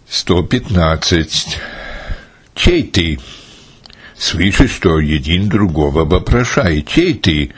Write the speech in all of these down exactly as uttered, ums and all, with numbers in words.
сто пятнадцать. Чей ты? Слышишь, что един другого вопрошает. Чей ты?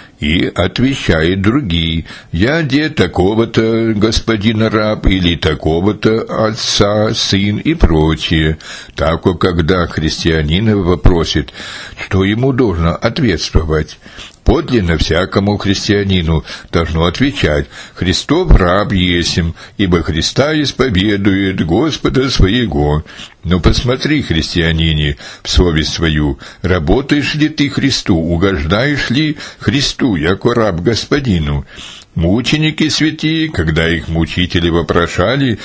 И отвечает другие: я де такого-то господина раб, или такого-то отца сын и прочее. Так, когда христианин вопросит, что ему должно ответствовать, подлинно всякому христианину должно отвечать: Христов раб есмь, ибо Христа исповедует Господа своего. Но посмотри, христианине, в совесть свою, работаешь ли ты Христу, угождаешь ли Христу, яко раб господину? Мученики святые, когда их мучители вопрошали,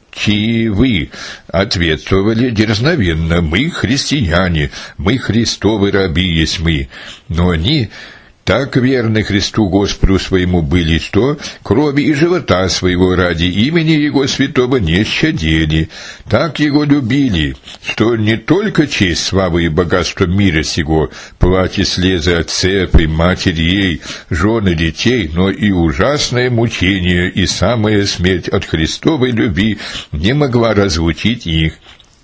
чьи вы, ответствовали дерзновенно: мы христиане, мы Христовы раби есть мы. Но они так верны Христу Господу своему были, что крови и живота своего ради имени Его святого не щадили. Так Его любили, что не только честь, славы и богатство мира сего, платье слезы отцев и матерей, жены детей, но и ужасное мучение и самая смерть от Христовой любви не могла разлучить их.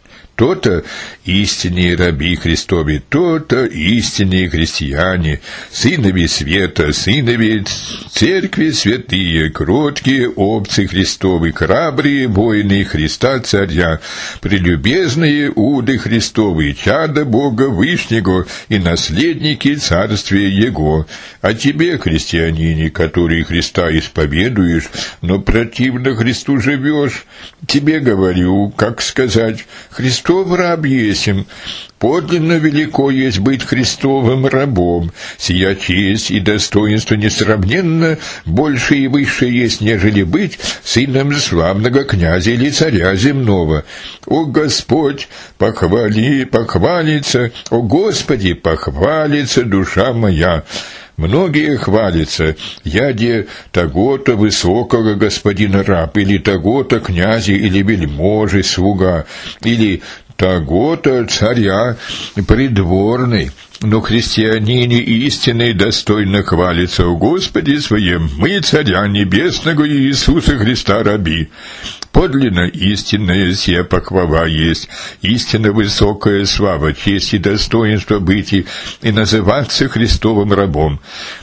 То-то истинные раби Христови, то-то истинные христиане, сынови света, сынови церкви святые, кроткие овцы Христовы, храбрые воины Христа Царя, прелюбезные уды Христовы, чада Бога Вышнего и наследники Царствия Его. А тебе, христианине, который Христа исповедуешь, но противно Христу живешь, тебе говорю, как сказать: Христос раб есмь. Подлинно велико есть быть Христовым рабом. Сия честь и достоинство несравненно больше и выше есть, нежели быть сыном славного князя или царя земного. О Господь, похвали, похвалится, о Господи, похвалится душа моя. Многие хвалятся: я де того-то высокого господина раб, или того-то князя, или вельможи слуга, или того-то царя придворный. Но христианине истинные достойно хвалятся: о Господе своем, мы царя небесного Иисуса Христа раби. Подлинно истинная сия похвала есть, истинно высокая слава, честь и достоинство быть и, и называться Христовым рабом.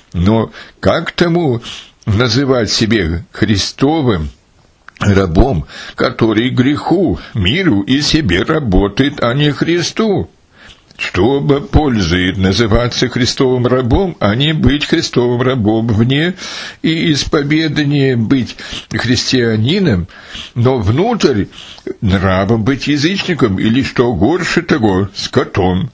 Но как тому называть себе Христовым рабом, который греху, миру и себе работает, а не Христу? Что бы пользует называться Христовым рабом, а не быть Христовым рабом вне и исповедание быть христианином, но внутрь рабом быть язычником, или, что горше того, скотом?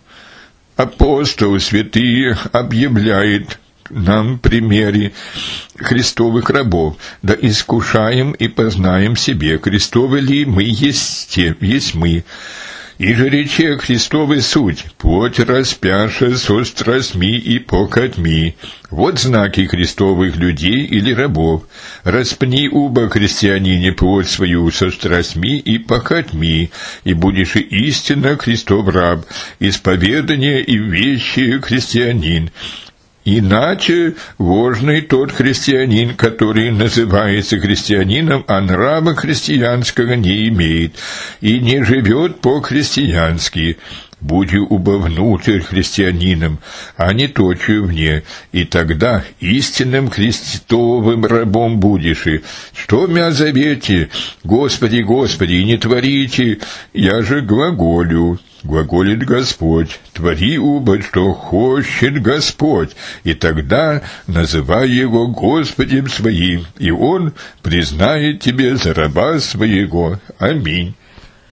Апостол святые объявляет нам примере Христовых рабов: да искушаем и познаем себе, Христовы ли мы есть те, есть мы. И же рече Христовы суть, плоть распяша со страстьми и похотьми. Вот знаки Христовых людей или рабов. Распни уба, христианине, плоть свою со страстьми и похотьми, и будешь и истинно Христов раб, исповедание и вещи христианин. Иначе ложный тот христианин, который называется христианином, а нрава христианского не имеет и не живет по-христиански. Будь уба внутрь христианином, а не точью вне, и тогда истинным Христовым рабом будешь. И что мя зовете: Господи, Господи, и не творите, я же глаголю. Глаголит Господь: твори уба, что хочет Господь, и тогда называй Его Господем своим, и Он признает тебя за раба своего. Аминь.